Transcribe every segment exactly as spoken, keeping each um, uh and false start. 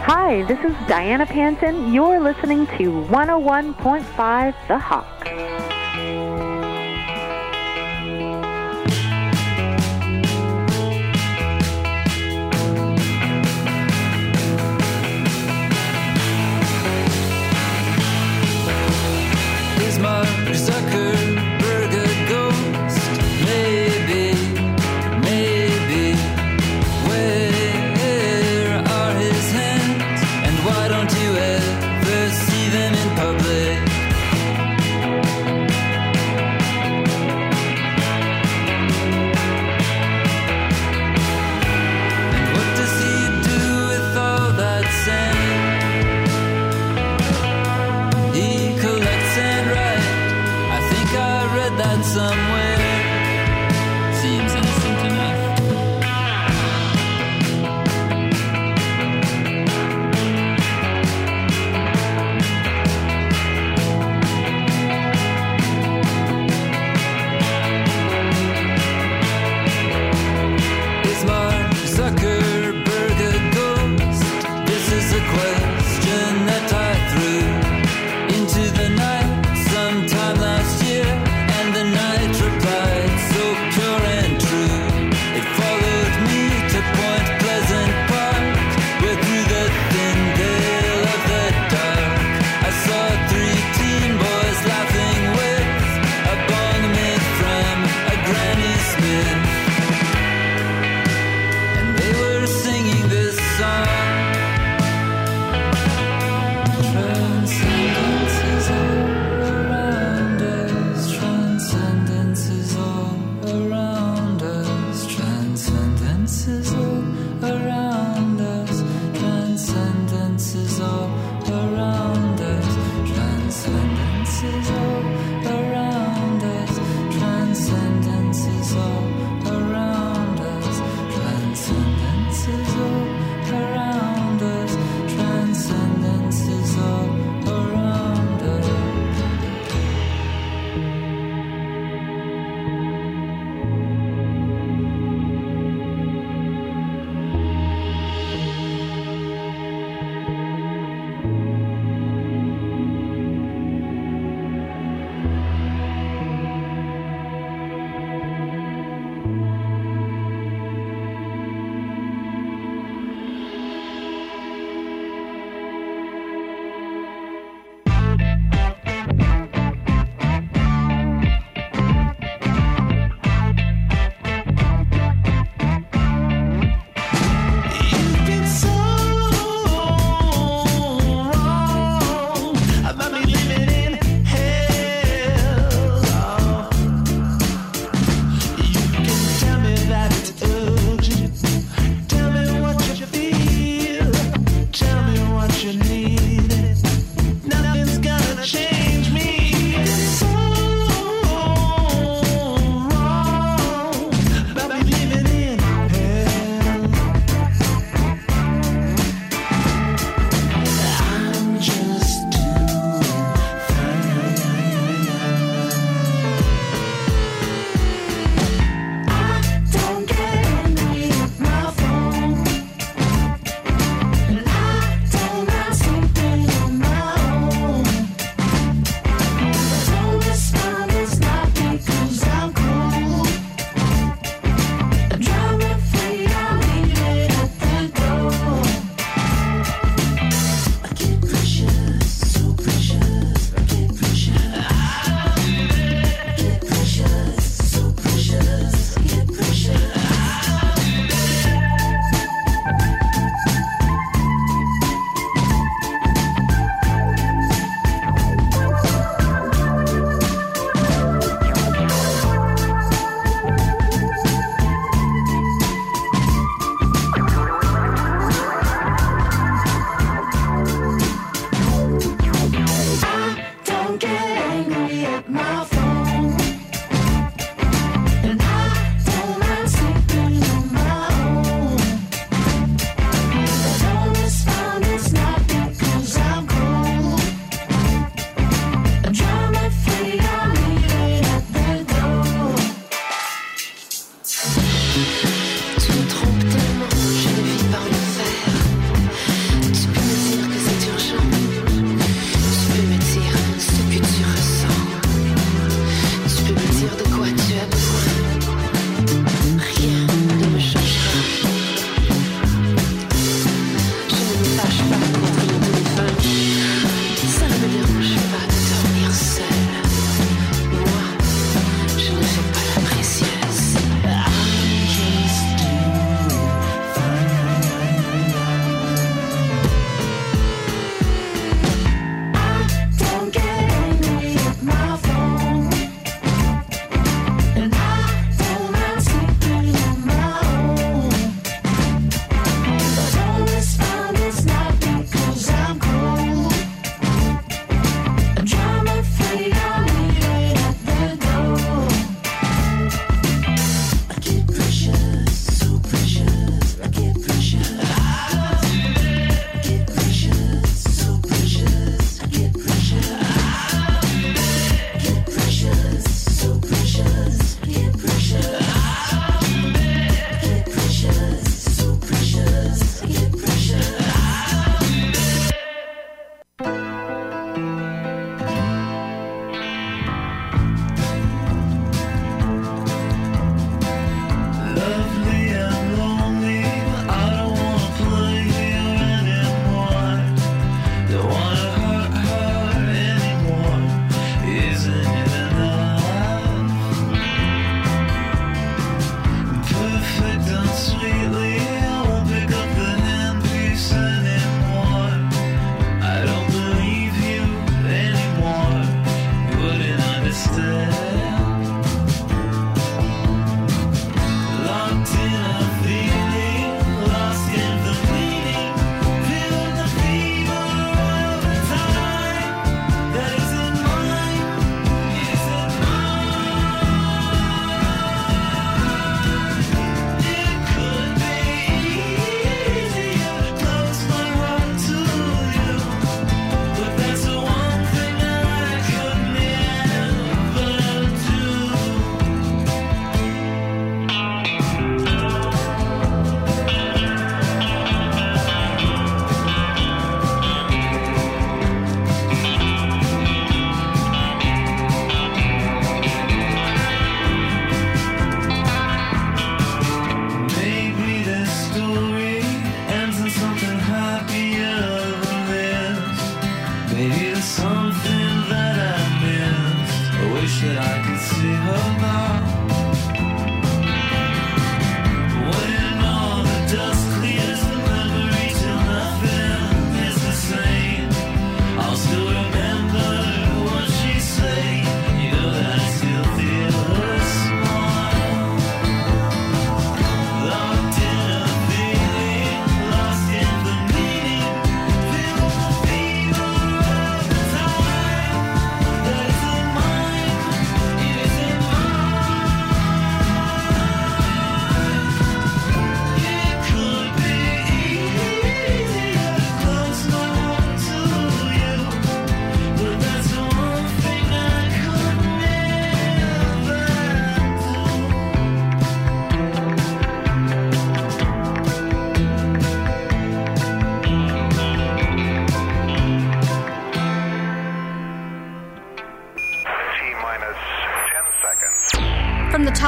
Hi, this is Diana Panton. You're listening to one oh one point five The Hawk. Is Mark Zuckerberg a ghost? Maybe, maybe. Where are his hands? And why don't you ever see them in public?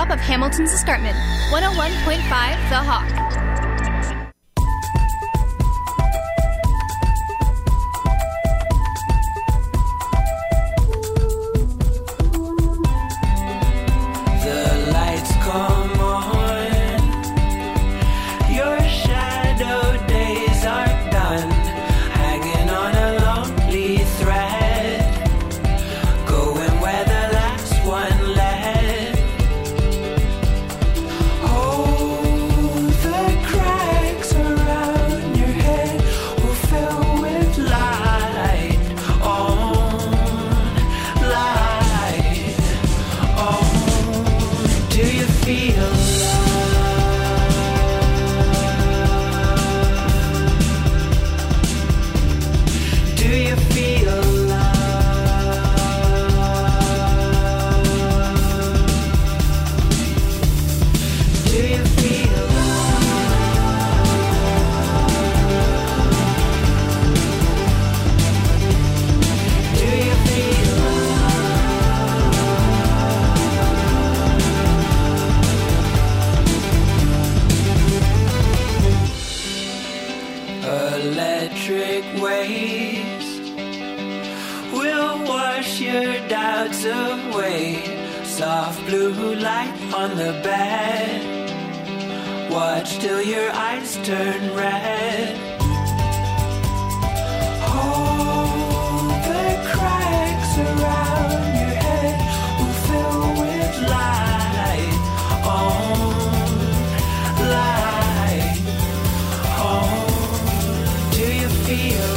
of Hamilton's Escarpment. one oh one point five The Hawk. The lights come on, your shadow days are done, hanging on a lonely thread, going where the last one led. Oh, the cracks around your head will fill with light on light on. Do you feel love? Do you feel love? Do you feel love? Do you feel love? Electric waves will wash your doubts away. Soft blue light on the bed. Watch till your eyes turn red. Oh, the cracks around your head will fill with light on light on. Do you feel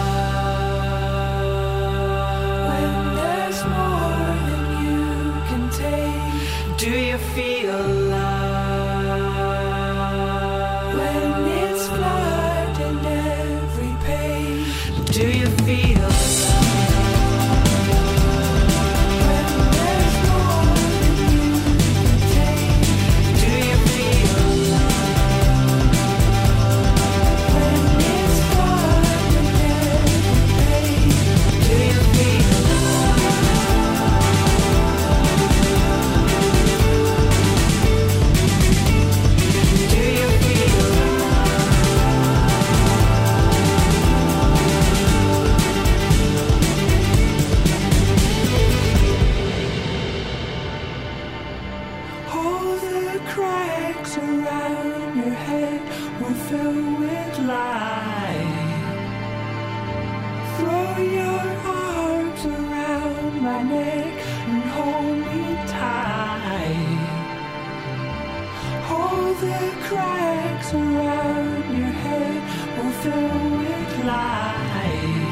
love when there's more than you can take? Do you feel love when it's flooding every page? Do you feel love when there's more than you can take? Do you feel love when it's flooding every page? Do you feel Do you feel all the cracks around your head will fill with light. Throw your arms around my neck and hold me tight. All the cracks around your head will fill with light.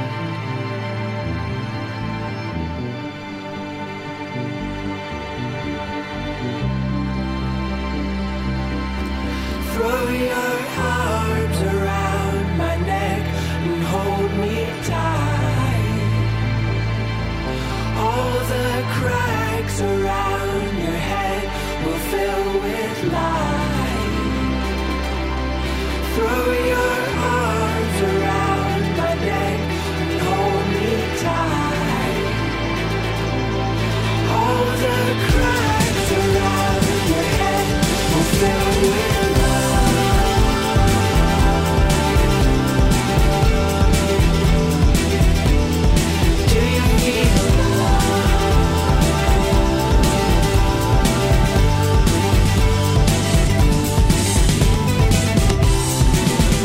Throw your arms around my neck and hold me tight. All the cracks around your head will fill with light. Throw your arms around my neck and hold me tight. All the cracks around your head will fill with Do you feel love?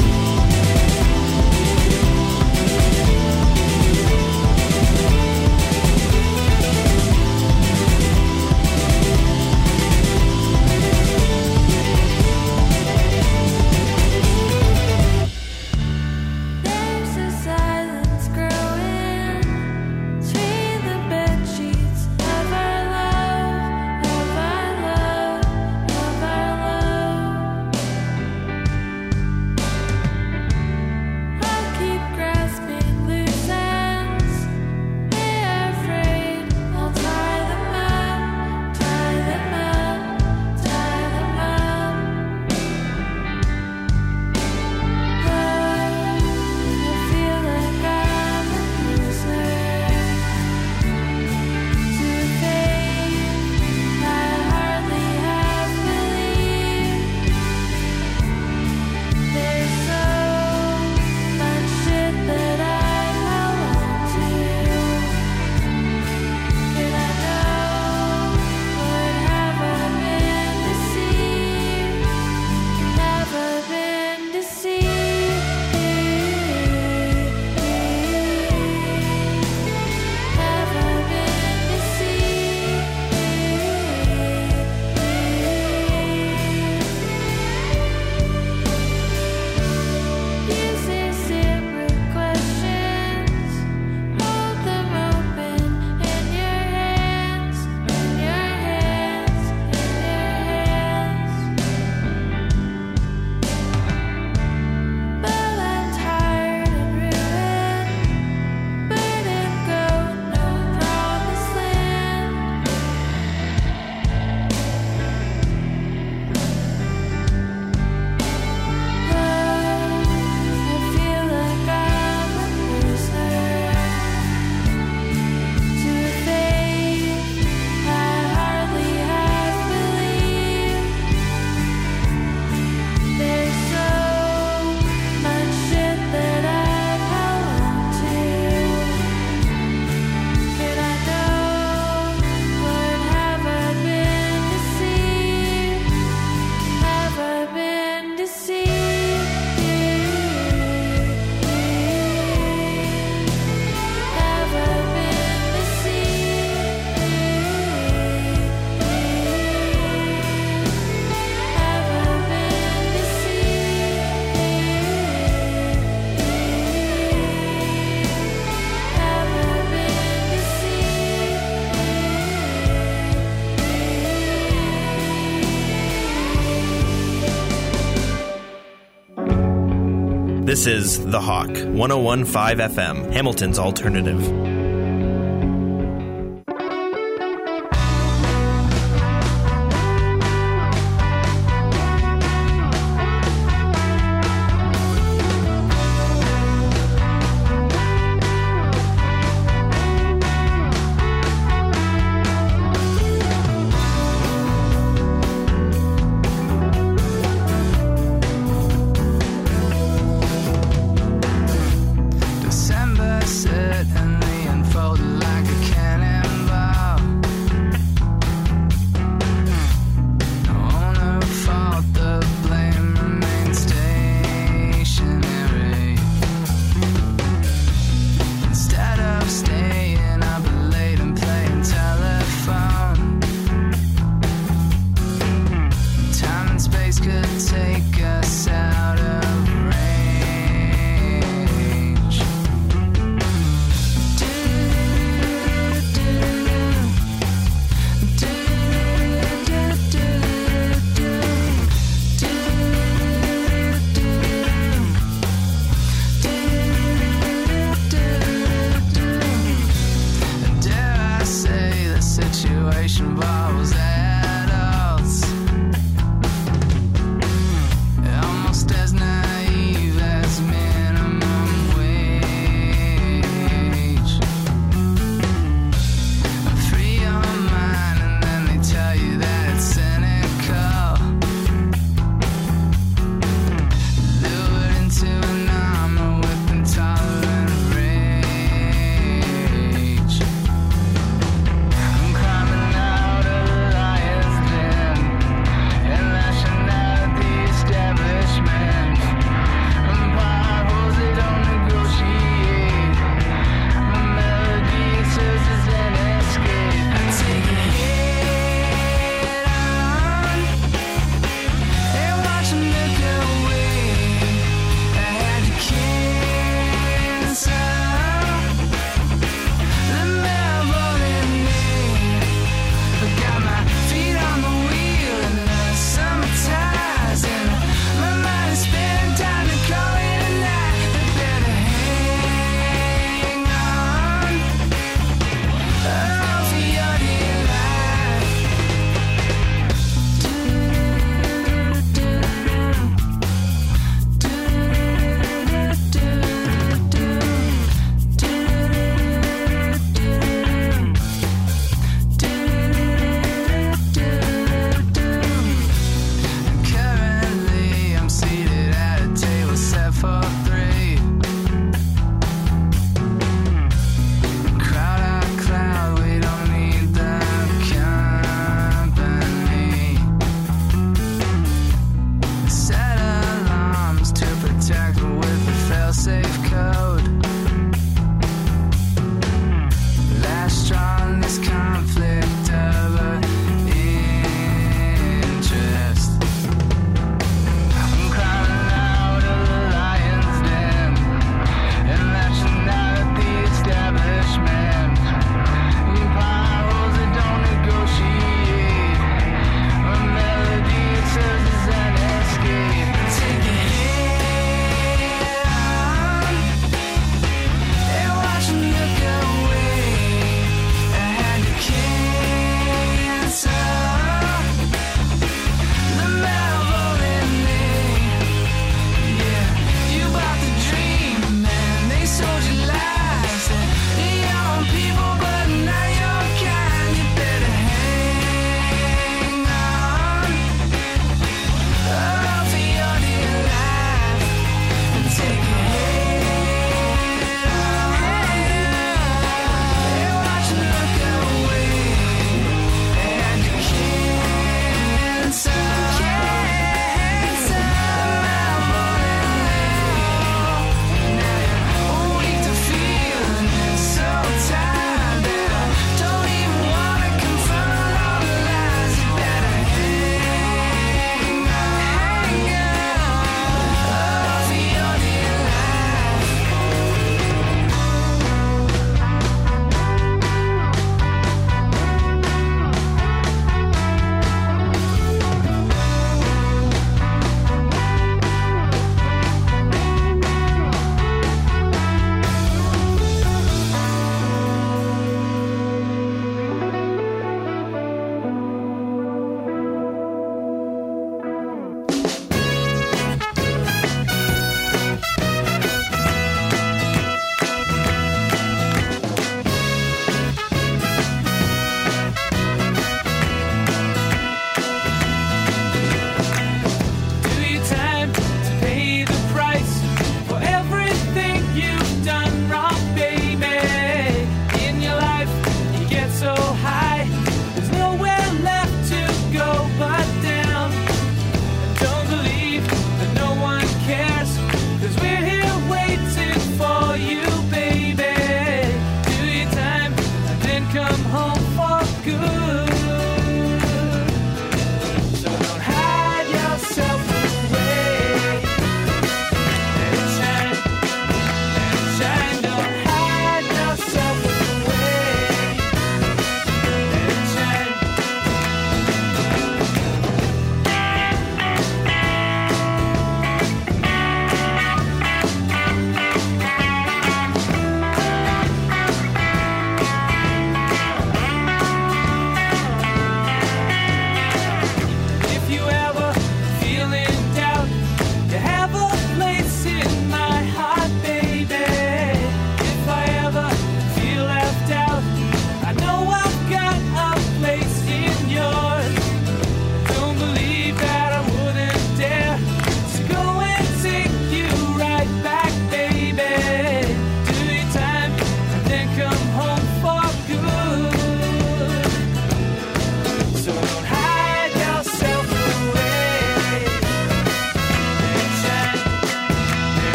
This is The Hawk, one oh one point five F M, Hamilton's alternative. December sit in the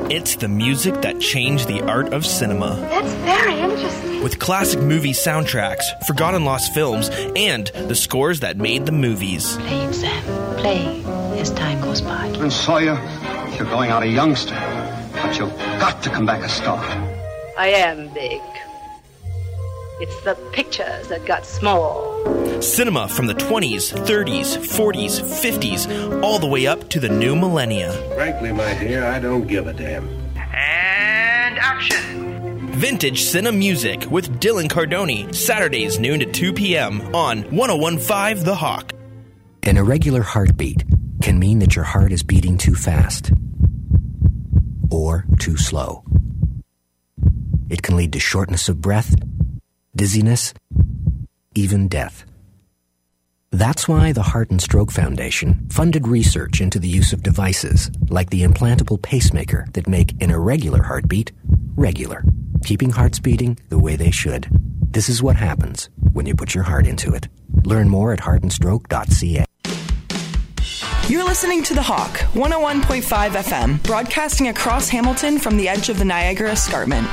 It's the music that changed the art of cinema. That's very interesting. With classic movie soundtracks, forgotten lost films, and the scores that made the movies. Play it, Sam. Play as time goes by. And Sawyer, you're going out a youngster, but you've got to come back a star. I am big. It's the pictures that got small. Cinema from the twenties, thirties, forties, fifties, all the way up to the new millennia. Frankly, my dear, I don't give a damn. And action! Vintage Cine Music with Dylan Cardoni, Saturdays noon to two p.m. on one oh one point five The Hawk. An irregular heartbeat can mean that your heart is beating too fast or too slow. It can lead to shortness of breath, dizziness, even death. That's why the Heart and Stroke Foundation funded research into the use of devices like the implantable pacemaker that make an irregular heartbeat regular, keeping hearts beating the way they should. This is what happens when you put your heart into it. Learn more at heart and stroke dot c a. You're listening to The Hawk, one oh one point five F M, broadcasting across Hamilton from the edge of the Niagara Escarpment.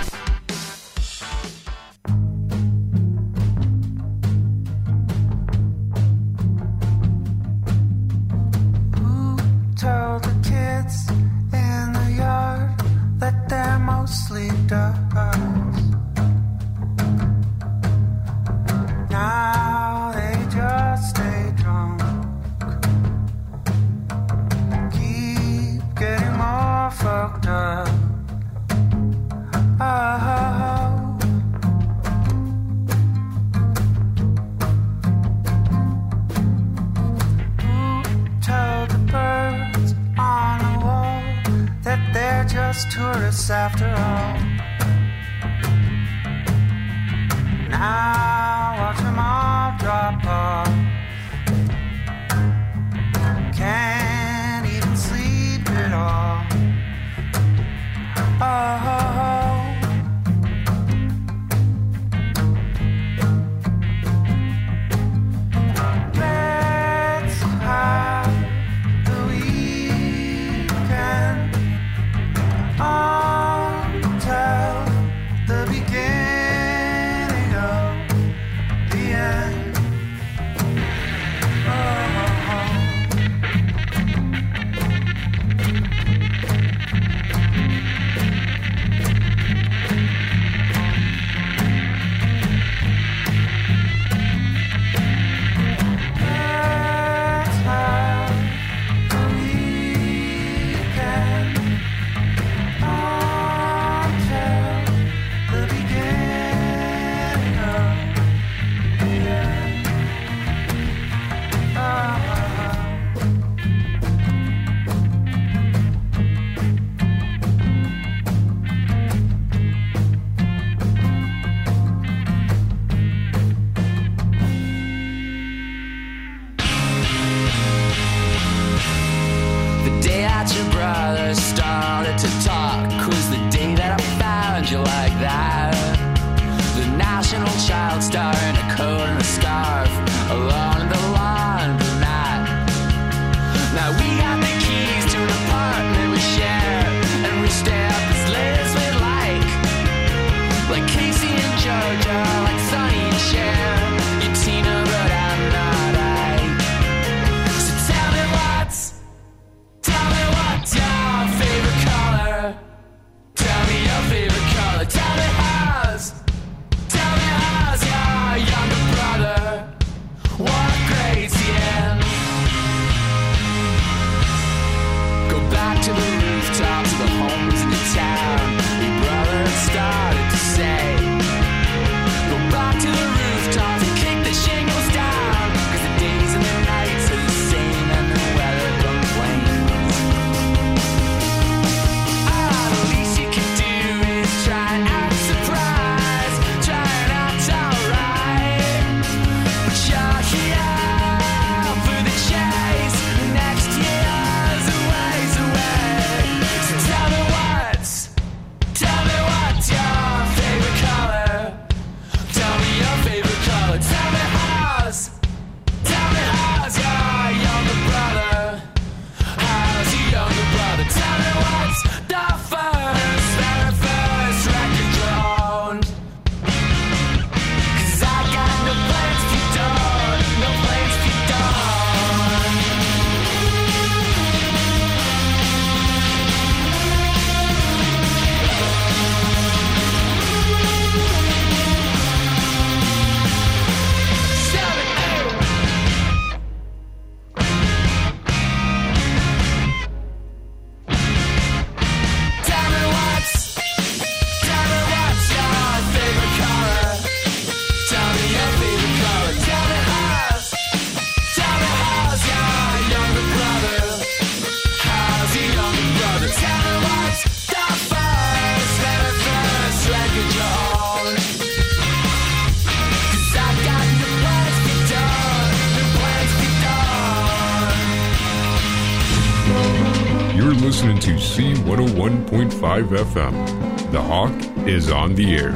Told the kids in the yard that they're mostly ducks. Now they just stay drunk. Keep getting more fucked up. Oh. Who told the birds on the wall that they're just tourists after all? Now watch them all drop off. Can't even sleep at all. Oh. Let's have the weekend until the beginning of the end. Oh. Let's have the weekend until the beginning of the end. Oh. The day that your brother started to talk was the day that I found you like that. The national child star in a coat and a scarf, alone in the laundromat. Now we got the keys to an apartment we share, and we stay up as late as we like. Like Casey and Georgia, like Sonny and Cher. You're Tina, but I'm not I. So tell me what's Tell me what's your favorite color. Tell me your favorite color. Tell me how's. Tell me how's your younger brother. What grade's he in? Go back to the rooftops of the homes in the town your brother had started to say. Go back to the rooftops listening to C one oh one point five F M. The Hawk is on the air.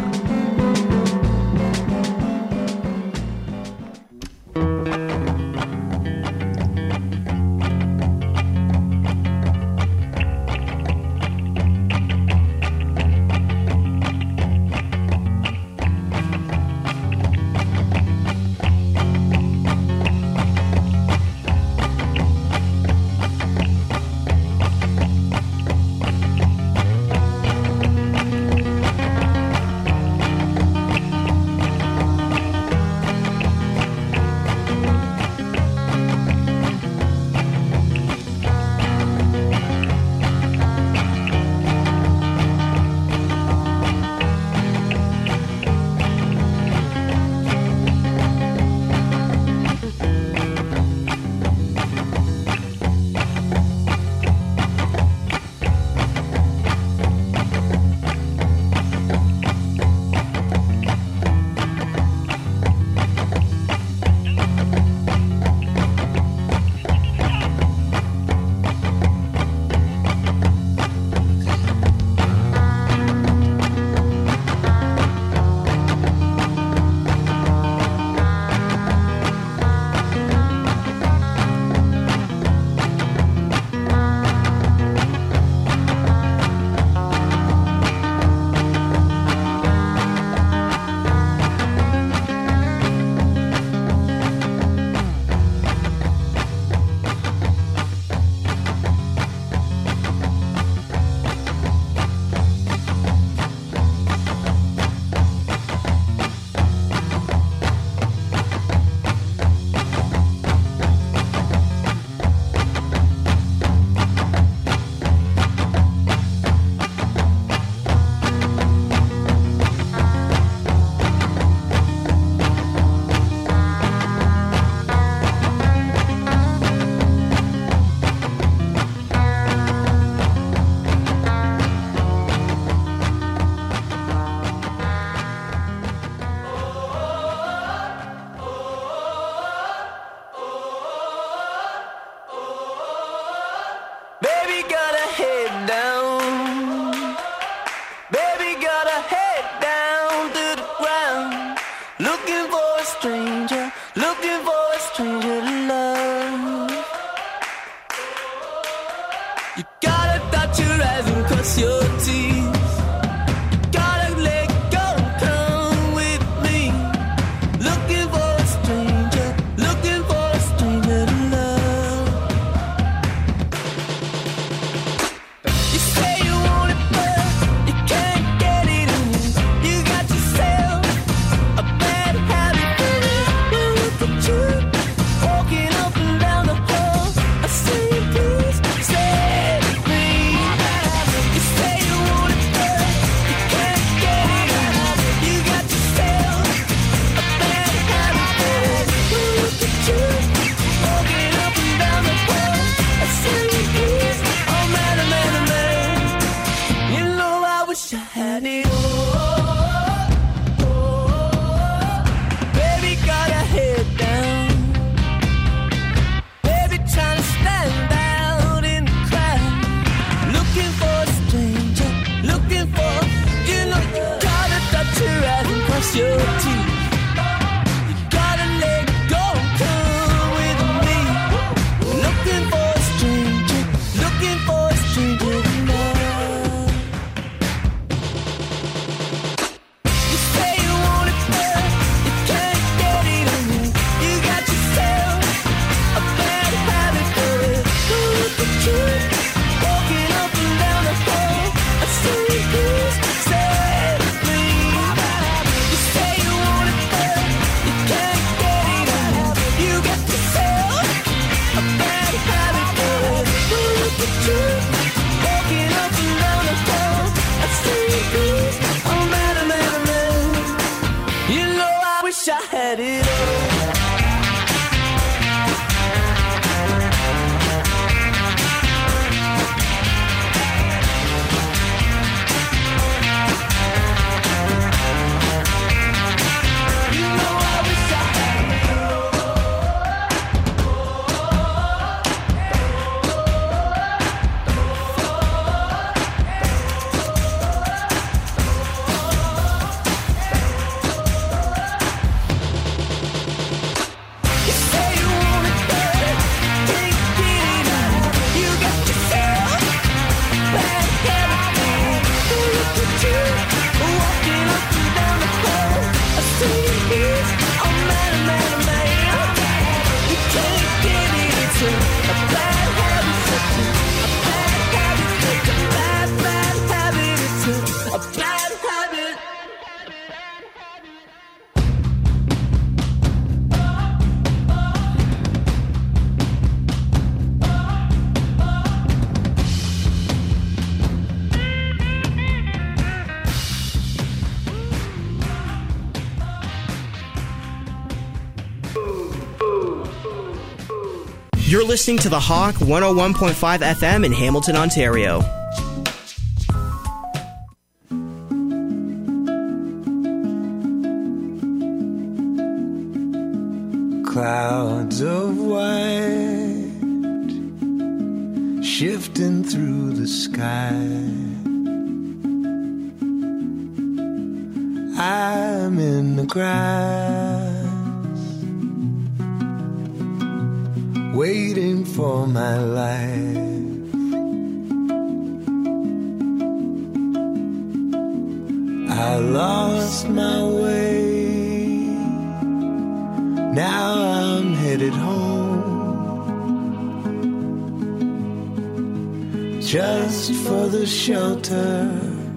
You're listening to The Hawk one oh one point five F M in Hamilton, Ontario. Clouds of white shifting through the sky. I'm in the grass, waiting for my life. I lost my way, now I'm headed home, just for the shelter,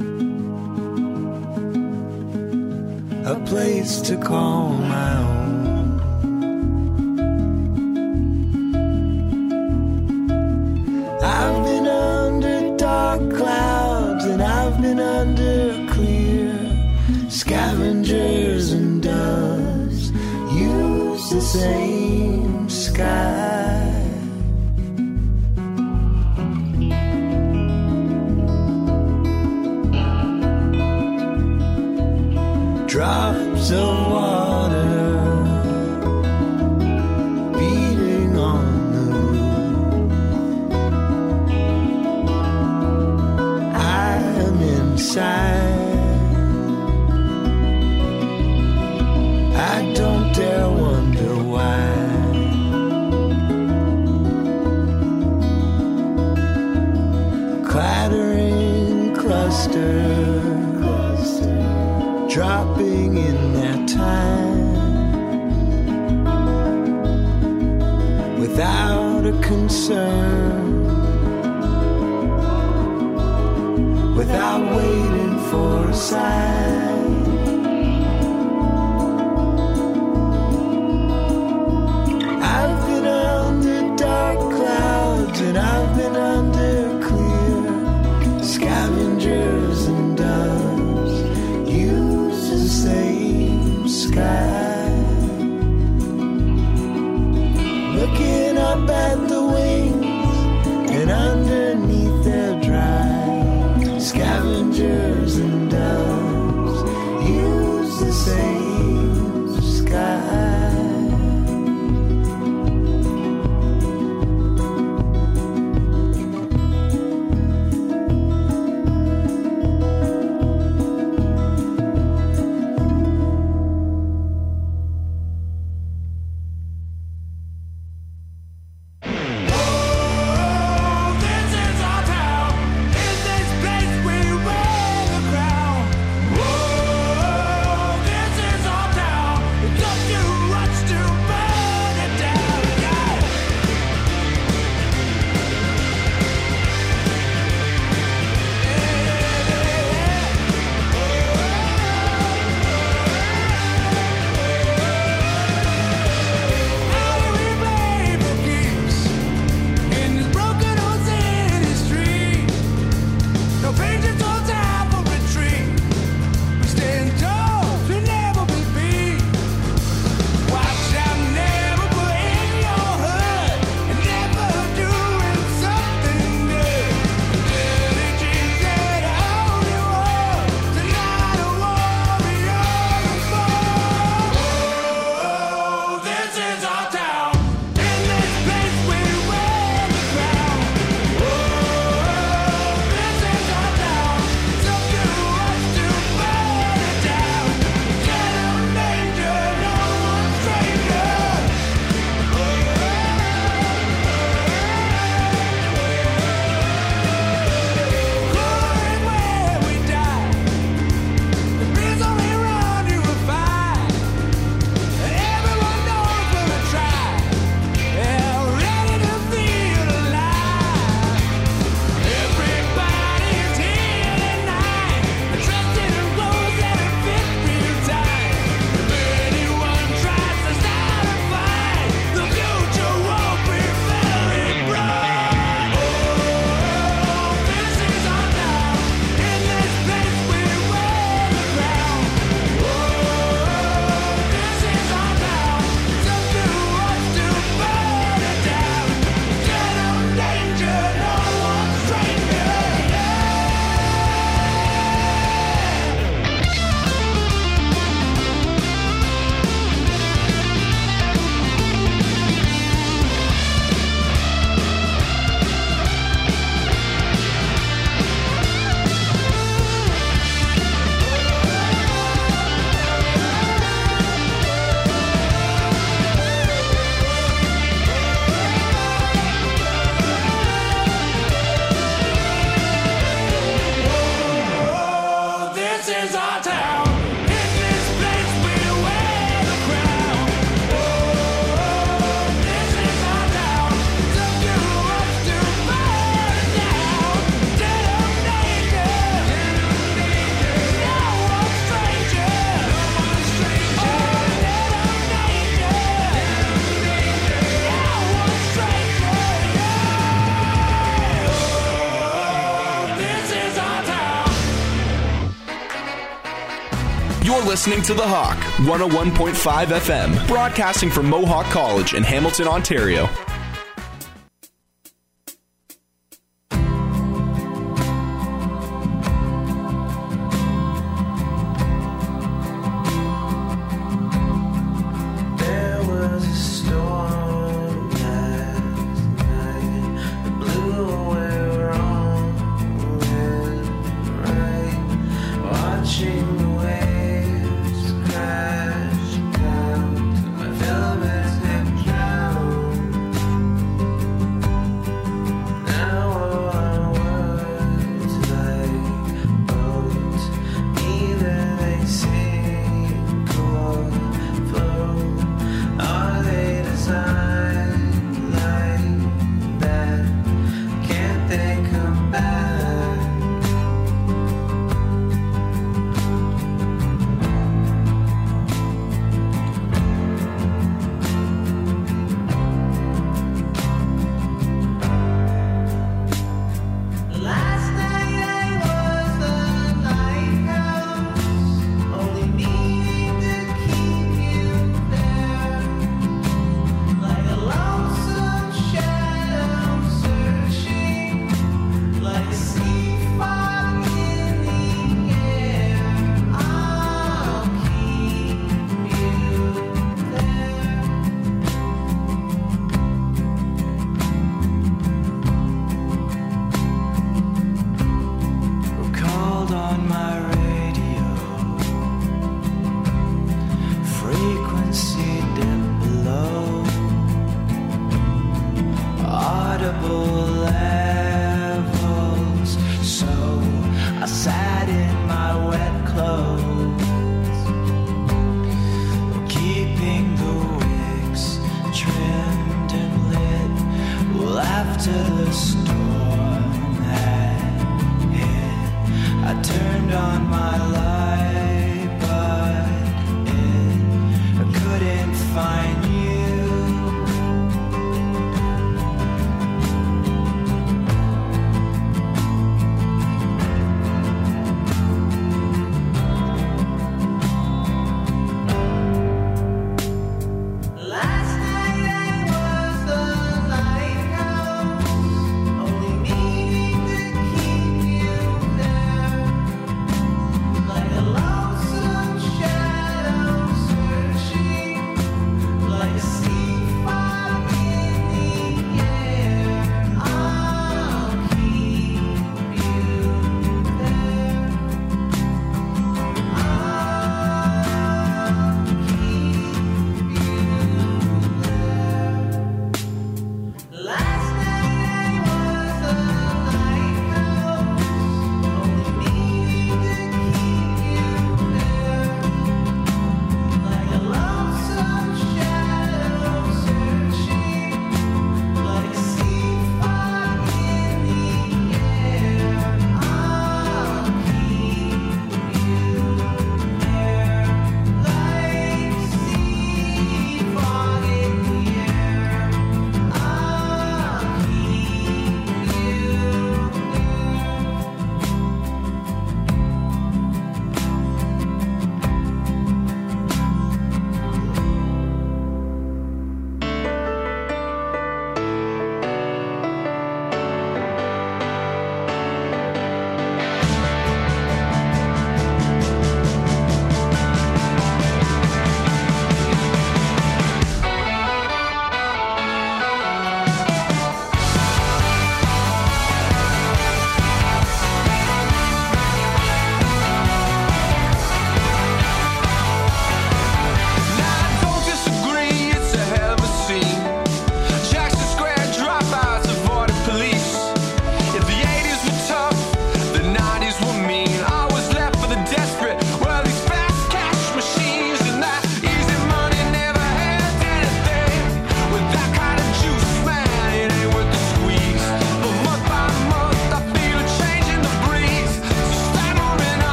a place to call my own. I've been under dark clouds and I've been under clear. Scavengers and doves use the same sky. Drops of water beating on the roof. I'm inside, I don't dare wonder why. Clattering clusters dropping in their time, without a concern, without waiting for a sign. I've been under dark clouds and I've been under clear. Scavengers and doves use the same sky. Looking up at the wings and underneath they're dry. Scavengers and doves use the same sky. You listening to The Hawk, one oh one point five F M, broadcasting from Mohawk College in Hamilton, Ontario.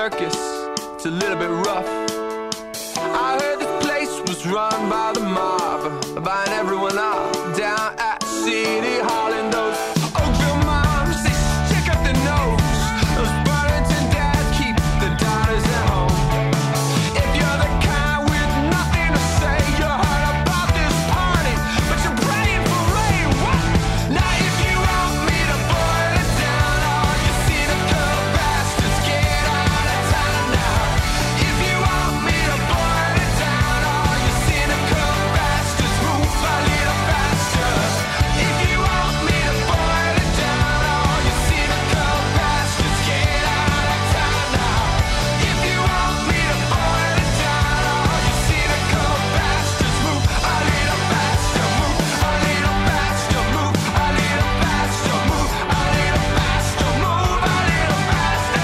circus, it's a little bit rough. I heard this place was run by the mob, buying everyone up down at City Hall. And those Oakville moms, they stick up their nose. Those Burlington dads keep the daughters at home. If you're the kind with nothing to say, you heard about this party, but you're praying for rain. What? Now if you want me to boil it down, all you cynical bastards, get out of town now. If you want me to boil it down, all you cynical bastards, move a little faster. If you want me to boil it down, all you cynical bastards, get out of town now. If you want me to boil it down, all you cynical bastards, move a little faster, move a little faster, move a little faster, move a little faster, move a little faster.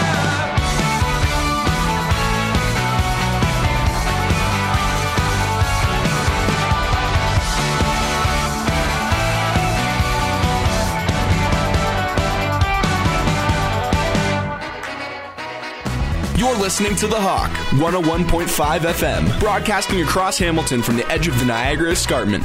You're listening to The Hawk, one oh one point five F M, broadcasting across Hamilton from the edge of the Niagara Escarpment.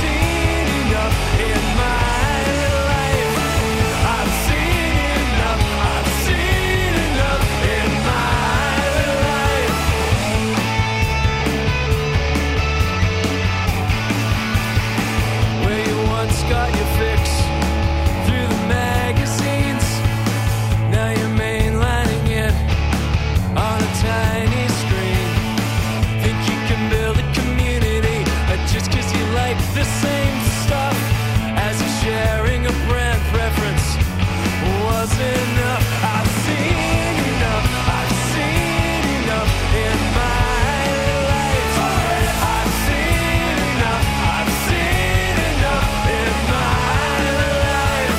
I've seen enough just got your fix through the magazines. Now you're mainlining it on a tiny screen. Think you can build a community just cause you like the same stuff as you sharing a brand preference was enough. I've seen enough, I've seen enough in my life. I've seen enough, I've seen enough in my life.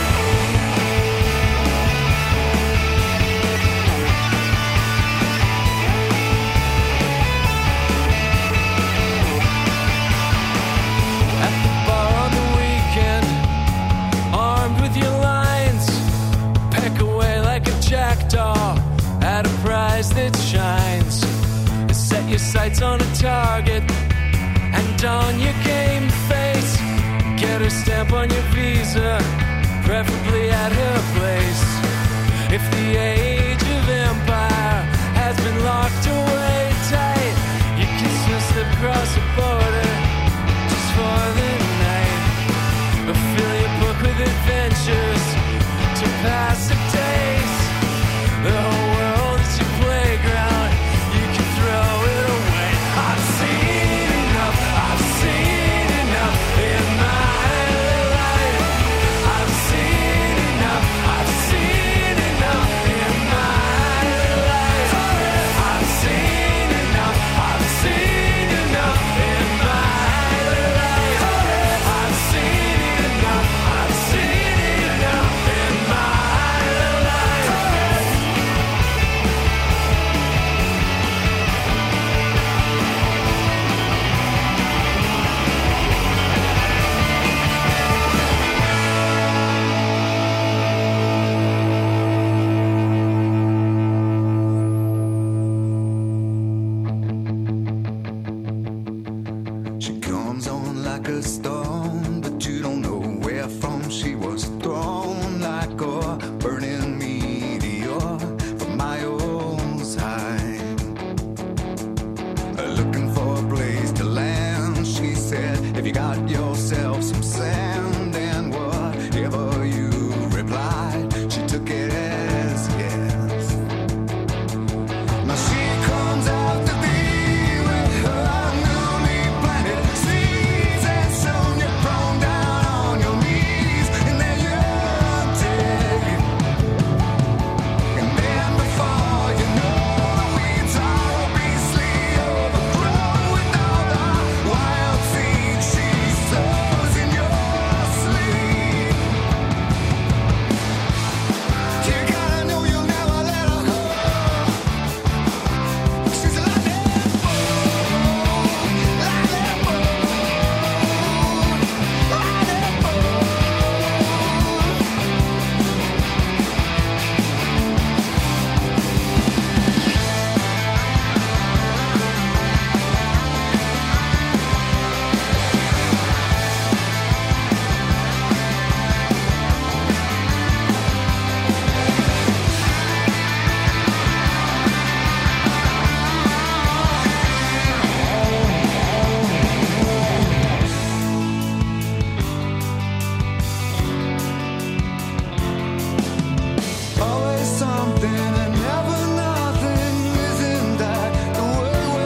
At the bar on the weekend, armed with your lines, peck away like a jackdaw at a prize that shines. Set your sights on a target and don your game face. Get her stamp on your visa, preferably at her place. If the age of empire has been locked away tight, you can still slip across the border just for the night. Or fill your book with adventures to pass the days. The whole world is your playground, you can throw it away. I've seen enough, I've seen enough in my life. I've seen enough, I've seen enough in my life. I've seen enough, I've seen enough in my life. I've seen enough, I've seen enough in my life. She comes on like a storm